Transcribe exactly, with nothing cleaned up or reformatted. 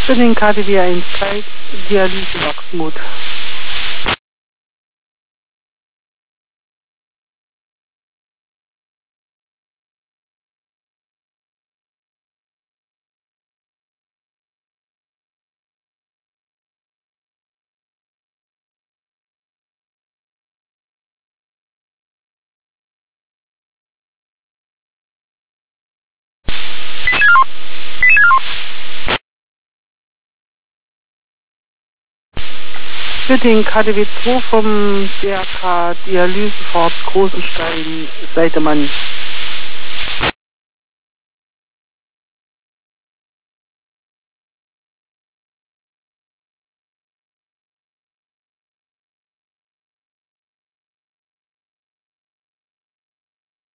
Für den K D W eins Zeit, Dialyse Wachsmut. Für den K D W zwei vom D R K Dialysefahrt Großenstein, Seidemann.